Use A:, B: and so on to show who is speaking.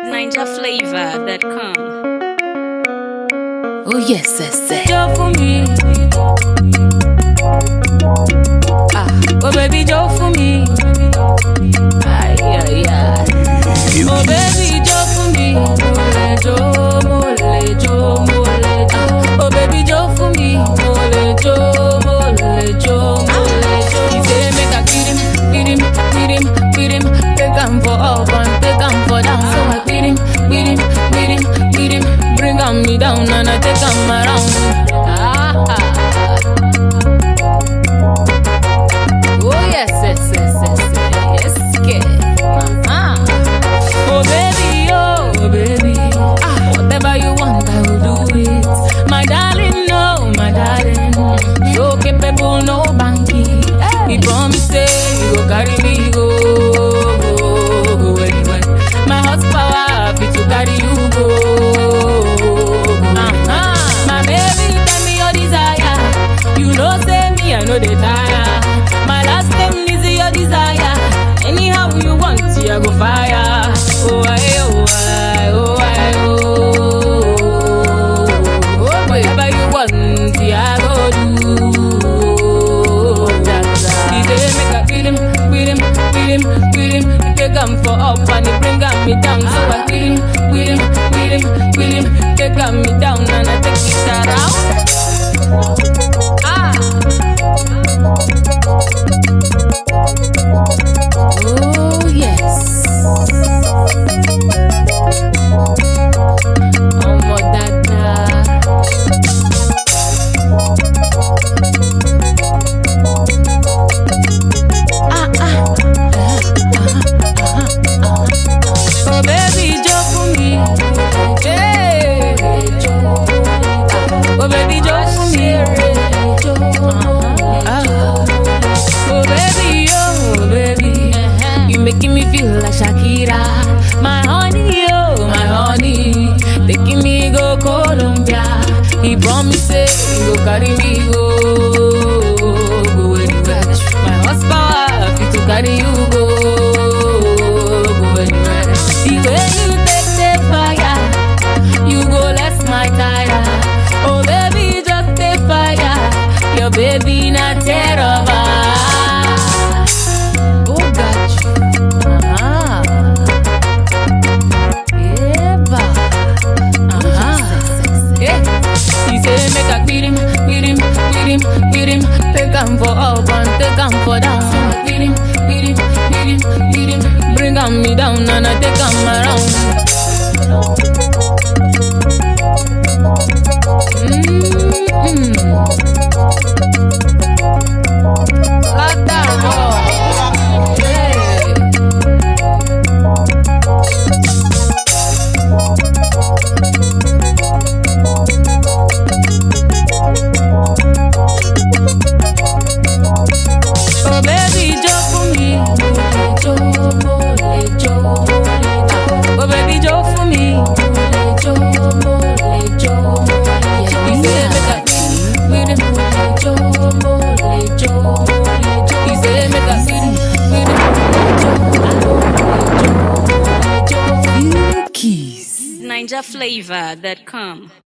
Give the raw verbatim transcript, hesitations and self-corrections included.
A: ninja flavor dot com.
B: Oh yes, yes, yes.
C: Joe for me. Ah, oh baby, Joe for me. Ay, ay, ay. Oh baby, Joe for me. Mole Joe, mole Joe, mole Joe. Oh baby, Joe for me. Mole Joe, mole Joe, mole Joe. He say make I beat him, beat him, beat him, beat him. Take him for up and take him for down. So I beat him, beat him, beat him, beat him. Bring him me down and I take him around. Ah, ah. Oh yes, yes, yes, yes, yes, yes. Uh-huh. Oh baby, oh baby, ah, whatever you want, I will do it. My darling, no, my darling, so capable, no banky. He promise say you go carry me go, go, go anywhere. My horsepower fit to carry you go. Uh-huh. My baby, tell me your desire. You know, say me, I know they tire. My last name is your desire. Anyhow you want, I go fire. Oh I, oh I, oh I, oh. Whatever you want, I go do. He say make I beat him, beat him, beat him, beat him. Take him for up and he bring me down. So I beat him, beat him, beat him, beat him. Take me down and I take it around. Ah.
B: Oh yes.
C: Oh my dada.
B: Ah ah.
C: Oh baby, Joe for me. Hey. Oh baby, Joe for me. Oh baby, oh baby, you making me feel like Shakira. My honey, oh my honey, taking me go Colombia. He promised say he go carry me go, go anywhere. My horsepower fit to carry you go, go anywhere. The way you take the fire, you go less my tire. Oh baby, just the fire, your baby not terrible.
B: Oh got you. Ah. Eva.
C: Uh-huh. Yeah. He say make I beat him, beat him, beat him, beat him. Take him for up and take him for down. So I beat him, beat him, beat him, beat him. Bring him me down and I take him around. Mm-hmm. Like that, boy. Yeah. Oh baby, Joe for me. Mole Joe, mole Joe, mole Joe. Oh baby, Joe for me. Mole Joe, mole Joe, mole Joe. He say make I beat him, mole Joe, mole Joe, mole Joe. He say make I beat him, beat him, mole Joe, mole Joe, mole Joe.
B: Keys.
A: ninja flavor dot com.